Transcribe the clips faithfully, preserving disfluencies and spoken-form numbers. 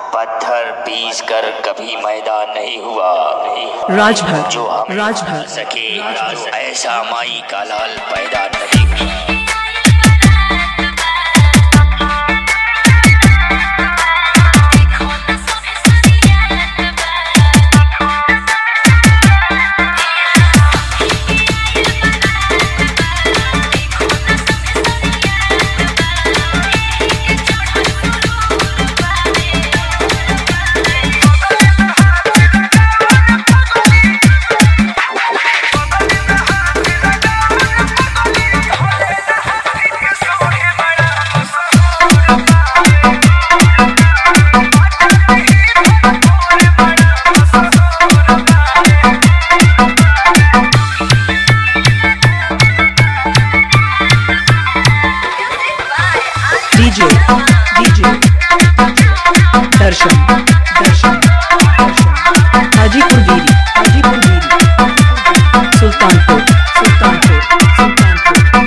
पत्थर पीस कर कभी मैदान नहीं हुआ। राजभर जो हम राजभर सके ऐसा माई का लाल पैदा नहीं हुआ। डीजे डीजे दर्शन दर्शन दर्शन हाजीपुर गिरी हाजीपुर गिरी सुल्तानपुर सुल्तानपुर सुल्तानपुर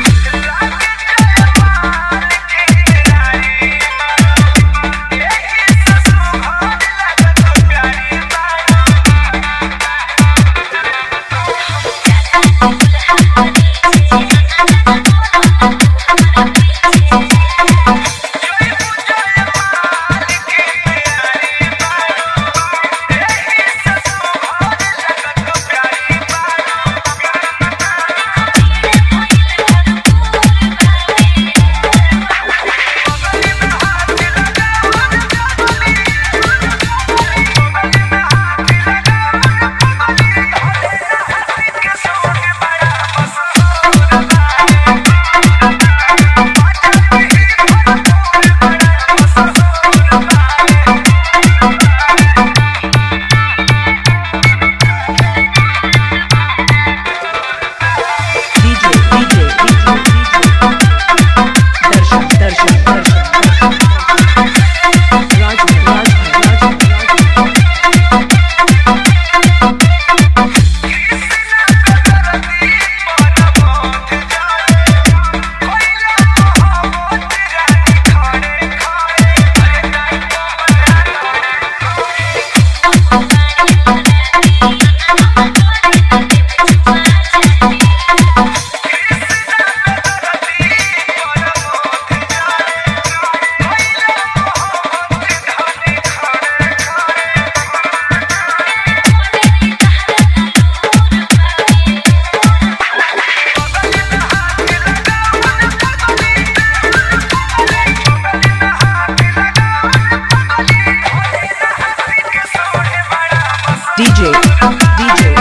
डीजे डीजे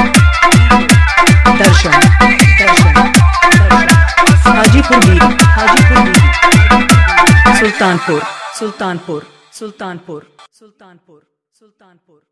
दर्शन दर्शन दर्शन हाजीपुर गिरी हाजीपुर गिरी सुल्तानपुर सुल्तानपुर सुल्तानपुर सुल्तानपुर सुल्तानपुर